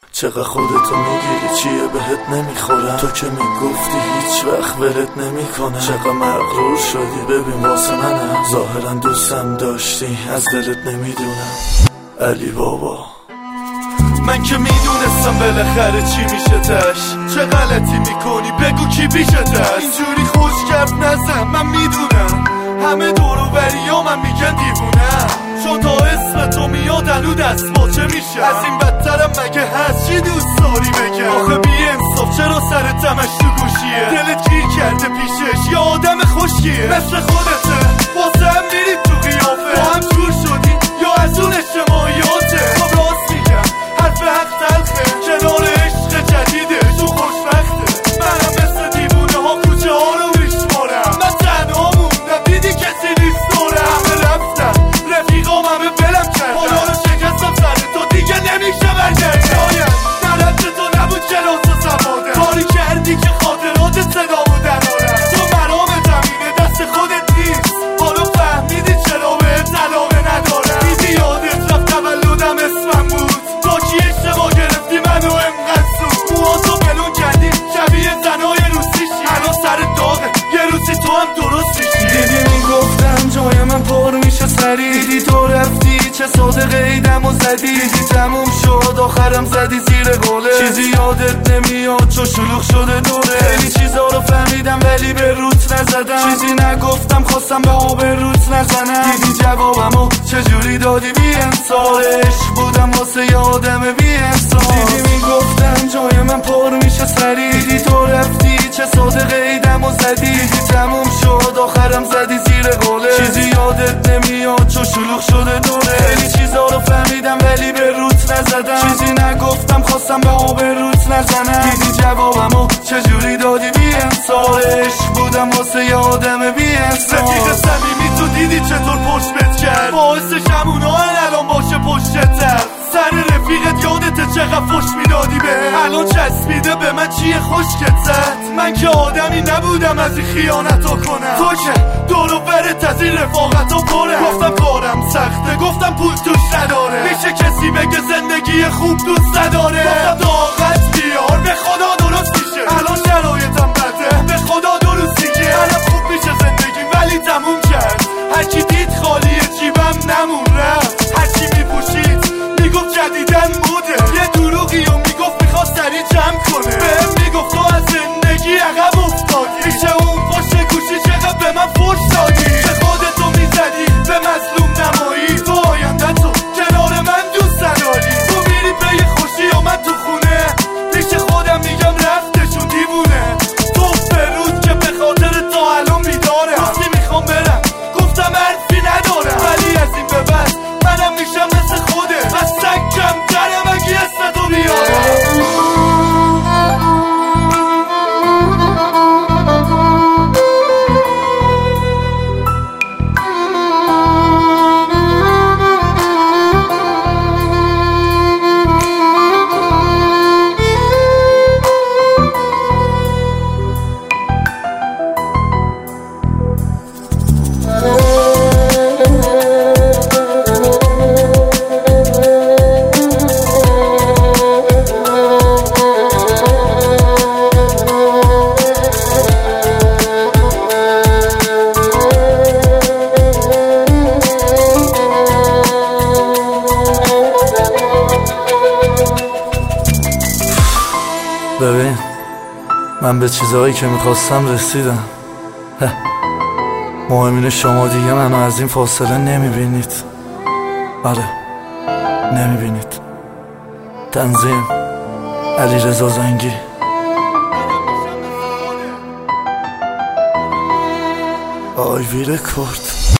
چقدر خودتو میگیری چیه بهت نمیخورم، تو که میگفتی هیچ وقت ولت نمیکنم. چقدر مغرور شدی ببین واسه منم، ظاهرا دوستم داشتی از دلت نمیدونم. علی بابا من که میدونستم بالاخره چی میشه تش، چه غلطی میکنی بگو کی بیشتر. اینجوری خوشگرد نزن من میدونم، همه دورو بریا من میگن دیوونم، چون تا اسم تو میاد الو دست باچه میشه. از این بدترم مگه هست چی دوست داری بگم؟ آخه بی انصاف چرا سر دمش تو گوشیه؟ دلت گیر کرده پیشش یا آدم خوشگیه؟ مثل خودته واسه هم میری تو قیافه، با هم جور شدی یا از اون اجتماعیاته؟ خب راست میگم حرف حق تلخه، کنار عشق جدیده تو خوشبخته. منم مثل دیوونه ها کوچه ها رو میشمارم، من تنها موندم دیدی کسی نیست دورم. همه رفتن رفیقام همه بلم کردن، حالا رو شکستم سر تو دیگه نمیشه برگردن. شاید نرد تو نبود کلاس و سواده، کاری کردی که خاطرات صدا بودن آرم. تو مرام زمینه دست خودت نیست، حالا فهمیدی چرا بهت علاقه ندارم. دیدی یادت رفت تولدم اسمم بود، با کی اشتباه گرفتی منو انقدر زود. موهاتو بلون کردی شبیه زنای روسیشی، الان سر داغه یه روزی تو هم درست میشی. دیدی میگفتم جای من پر میشه سری، دیدی تو رفتی چه صادقه ایدم و زدی. دیدی تموم شد آخرم زدی زیر قوله، چیزی یادت نمیاد چو شلوغ شده دوره. خیلی چیزا رو فهمیدم ولی به روت نزدم، چیزی نگفتم خواستم به آب روت نزنم. دیدی جوابمو چجوری دادی بی انصارش، بودم واسه یه آدم بی انصار. دیدی میگفتم جای من پر میشه سری، دیدی تو رفتی چه صادقه ایدم و زدی. دیدی تموم شد آخرم زدی زیر قوله، چیزی یادت نمیاد چو شلوغ شده دوره. خیلی چیزا رو فهمیدم ولی به روت نزدم، چیزی نگفتم خواستم به آب روت نزنم. دیدی جوابمو چجوری دادی بی انصارش، بودم واسه یه آدم بی انصار. رفیق صمیمی تو دیدی چطور پشت بت کرد، باعثش همونا الان باشه پشتتر. سر رفیقت یادت چقدر فش میدادی به، الان چسبیده به من چیه خشکت زد. من که آدمی نبودم از این خیانت ها کنم، تو که دور و برت از این رفاقت ها پره. گفتم کارم سخته، گفتم پول توش نداره، میشه کسی بگه زندگی خوب دوست نداره. گفتم طاقت بیار به خدا درست میشه، الان شرایطم بده به خدا درست دیگه. الان خوب میشه زندگی ولی تموم کرد، هرکی دید خالیه جیبم نمون رفت. هرکی میپوشید میگفت جدیدن موده، یه دروغی و میگفت میخواست سریع جمع کنه. بهم میگفت تو از زندگی عقب افتادی، میشه اون پشت گوشی چقدر به من فوش دادی. به خودتو میزدی به مظلوم نمایی، تو آینده تو کنار من دوست نداری. تو میری پی خوشی و من تو خونه، پیش خودم میگم رفتشون دیوونه. تو فرود که به خاطر تا الان میداره، گفتی میخوام برم گفتم حرفی ندارم، ولی از این به بعد منم میشم مثل خوده. از سگ کمترم اگه اسم تو بیارم. ببین من به چیزهایی که میخواستم رسیدم. مهم اینه شما دیگه منو از این فاصله نمیبینید. آره نمیبینید. تنظیم علیرضا زنگی. آی وی رکورد.